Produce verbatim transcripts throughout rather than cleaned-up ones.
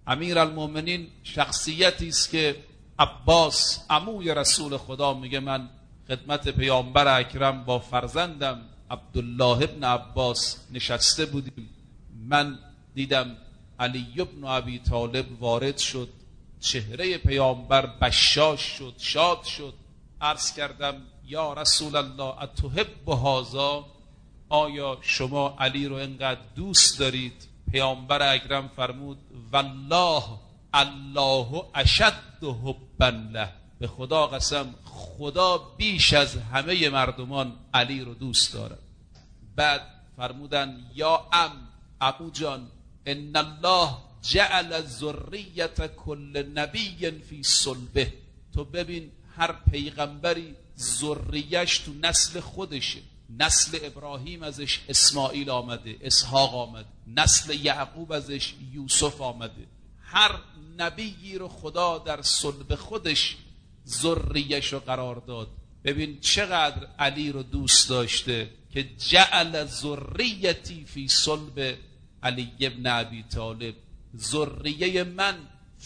امیرالمومنین شخصیتی است که عباس عموی رسول خدا میگه من خدمت پیامبر اکرم با فرزندم عبدالله ابن عباس نشسته بودیم، من دیدم علی ابن ابی طالب وارد شد، چهره پیامبر بشاش شد، شاد شد. عرض کردم یا رسول الله اتحب هذا، آیا شما علی رو انقدر دوست دارید؟ پیامبر اکرم فرمود والله الله اشد حبا له، به خدا قسم خدا بیش از همه مردمان علی رو دوست دارد. بعد فرمودن یا ام ابو جان ان الله جعل ذریت کل نبی فی صلبه، تو ببین هر پیغمبری ذریش تو نسل خودشه. نسل ابراهیم ازش اسماعیل آمده، اسحاق آمده، نسل یعقوب ازش یوسف آمده. هر نبیی رو خدا در صلب خودش ذریش رو قرار داد. ببین چقدر علی رو دوست داشته که جعل ذریتی فی صلب علی ابن ابی طالب، ذریه من،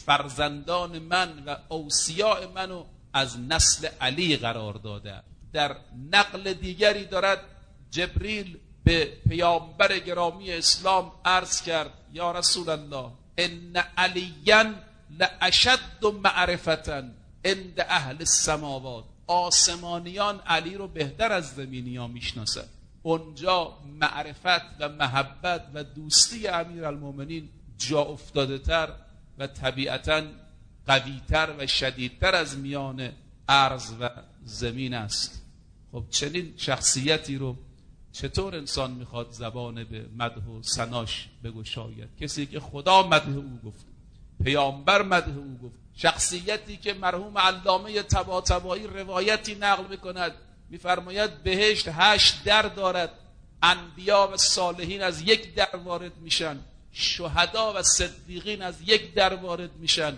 فرزندان من و اوصیاء منو از نسل علی قرار داده. در نقل دیگری دارد جبریل به پیامبر گرامی اسلام عرض کرد یا رسول الله ان علیا لاشد معرفتا عند اهل السماوات، آسمانیان علی رو بهتر از زمینیان میشناسند. اونجا معرفت و محبت و دوستی امیرالمومنین جا افتاده تر و طبیعتاً قویتر و شدیدتر از میان ارض و زمین است. خب چنین شخصیتی رو چطور انسان میخواد زبان به مدح و ثناش بگشاید؟ کسی که خدا مدح او گفت، پیامبر مدح او گفت، شخصیتی که مرحوم علامه طباطبایی روایتی نقل میکند میفرماید بهشت هشت در دارد، انبیا و صالحین از یک در وارد میشن، شهدا و صدیقین از یک در وارد میشن،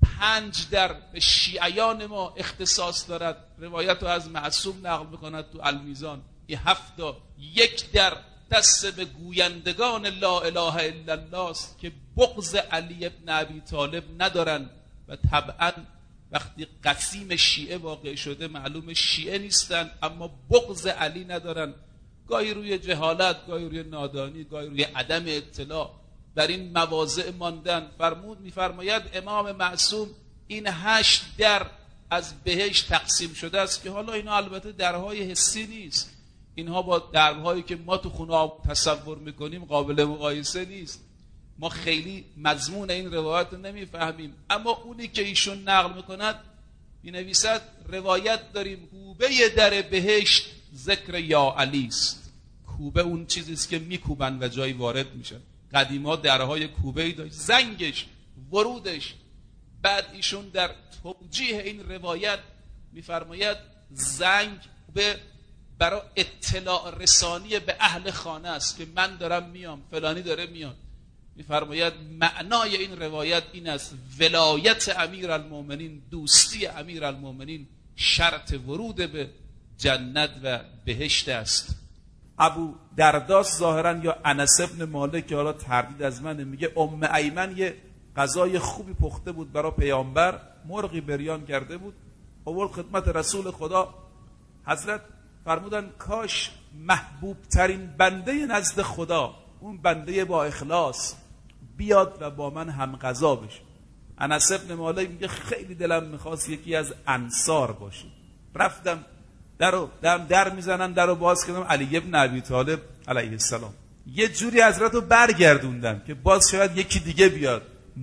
پنج در به شیعیان ما اختصاص دارد. روایت رو از معصوم نقل میکند تو المیزان. این هفتا یک در دست به گویندگان لا اله الا الله است که بغض علی ابن ابی طالب ندارن و طبعا وقتی قسیم شیعه واقع شده معلوم شیعه نیستن اما بغض علی ندارن. گاهی روی جهالت، گاهی روی نادانی، گاهی روی عدم اطلاع در این مواضع ماندن. فرمود میفرماید امام معصوم این هشت در از بهشت تقسیم شده است که حالا اینا البته درهای حسی نیست، اینها با درهایی که ما تو خونه تصور میکنیم قابل مقایسه نیست. ما خیلی مضمون این روایت رو نمیفهمیم، اما اونی که ایشون نقل میکند مینویسد روایت داریم کوبه در بهشت ذکر یا علی است. کوبه اون چیزی است که میکوبن و جایی وارد میشن. قدیما درهای کوبه‌ای داشت، زنگش، ورودش. بعد ایشون در توجیه این روایت میفرماید زنگ به برای اطلاع رسانی به اهل خانه است که من دارم میام، فلانی داره میاد. میفرماید معنای این روایت این است ولایت امیرالمومنین، دوستی امیرالمومنین شرط ورود به جنت و بهشت است. ابو درداس ظاهرا یا انس ابن مالک که حالا تردید از منه میگه ام ایمن یه غذای خوبی پخته بود برای پیامبر، مرغی بریان کرده بود، آورد خدمت رسول خدا. حضرت فرمودن کاش محبوب ترین بنده نزد خدا، اون بنده با اخلاص بیاد و با من هم غذا بشه. انس ابن مالک میگه خیلی دلم میخواست یکی از انصار باشه. رفتم درو در, در میزنن درو باز کردم، علی ابن ابی طالب علیه السلام. یه جوری حضرت رو برگردوندم که باز شاید یکی دیگه بیاد.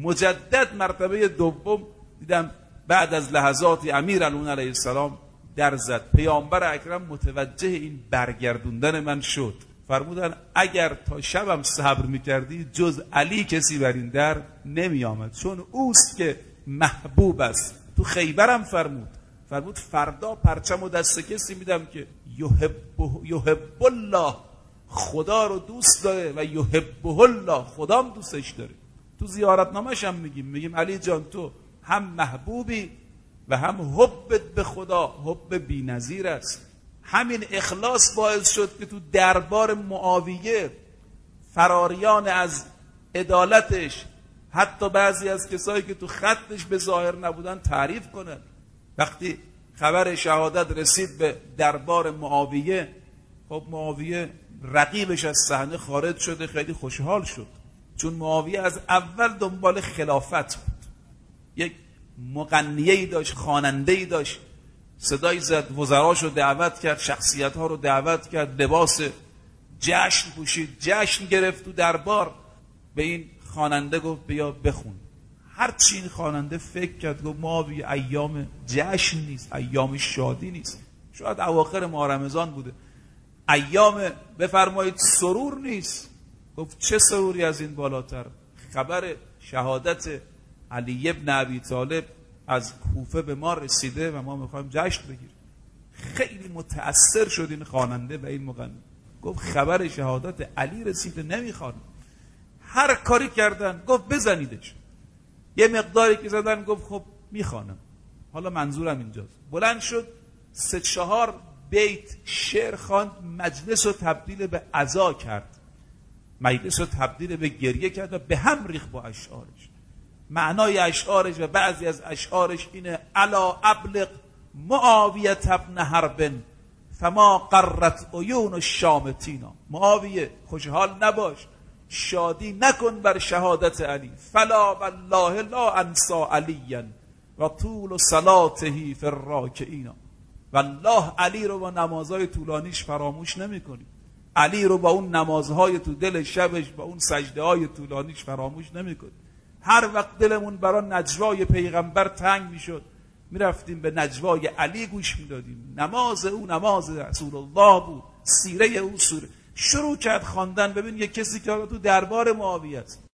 مجدد مرتبه دوم دیدم بعد از لحظاتی امیرالمومنین علیه السلام در زد. پیامبر اکرم متوجه این برگردوندن من شد. فرمودن اگر تا شبم صبر میکردی جز علی کسی بر این در نمی آمد، چون اوست که محبوب است. تو خیبرم فرمود فرمود فردا پرچم و دست کسی میدم که یحب یحب الله، خدا رو دوست داره، و یحبه الله، خدام دوستش داره. تو زیارتنامه‌ش هم میگیم میگیم علی جان تو هم محبوبی و هم حبت به خدا حب بی‌نظیر است. همین اخلاص باعث شد که تو دربار معاویه فراریان از عدالتش، حتی بعضی از کسایی که تو خطش به ظاهر نبودن تعریف کنن. وقتی خبر شهادت رسید به دربار معاویه، خب معاویه رقیبش از صحنه خارج شده، خیلی خوشحال شد، چون معاویه از اول دنبال خلافت بود. یک مغنیه‌ای داشت، خواننده‌ای داشت، صدای زد، وزراشو دعوت کرد، شخصیت‌ها رو دعوت کرد، لباس جشن پوشید، جشن گرفت تو دربار. به این خواننده گفت بیا بخون. هر چی این خواننده فکر کرد گفت معاویه ایام جشن نیست، ایام شادی نیست، شاید اواخر ماه رمضان بوده، ایام بفرمایید سرور نیست. گفت چه سروری از این بالاتر؟ خبر شهادت علی ابن ابی طالب از کوفه به ما رسیده و ما میخوایم جشن بگیریم. خیلی متأثر شد این خواننده و این مغنی. گفت خبر شهادت علی رسیده، نمیخوانم. هر کاری کردن، گفت بزنیدش. یه مقداری که زدن، گفت خب میخوانم، حالا منظورم اینجاست. بلند شد، سه چهار بیت شعر خواند، مجلس رو تبدیل به عزا کرد، مجلس رو تبدیل به گریه کرد و به هم ریخت با اشعارش. معنای اشعارش و بعضی از اشعارش اینه: الا ابلغ معاویه ابن حرب فما قرت عیون الشامتینا. معاویه خوشحال نباش، شادی نکن بر شهادت علی. فلا والله لا انسا علیا و طول صلاته فی الراکعین. والله علی رو با نمازهای طولانیش فراموش نمی کنیم. علی رو با اون نمازهای تو دل شبش، با اون سجده های طولانیش فراموش نمی کنیم. هر وقت دلمون برای نجوای پیغمبر تنگ می شد، می رفتیم به نجوای علی گوش می دادیم. نماز او نماز رسول الله بود، سیره او سوره. شروع کرد خواندن. ببین یک کسی که تو دربار معاویه است،